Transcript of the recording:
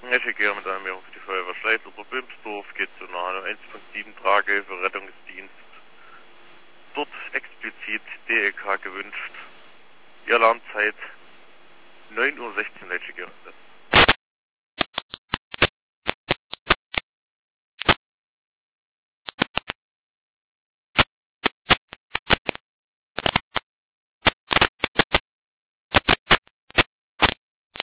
Eschegär mit einer Meldung für die Feuerwehr Schleiz Oberbimsdorf geht zu einer 1.7 Trage für Rettungsdienst. Dort explizit DEK gewünscht. Die Alarmzeit 9:16 Uhr Eschegär.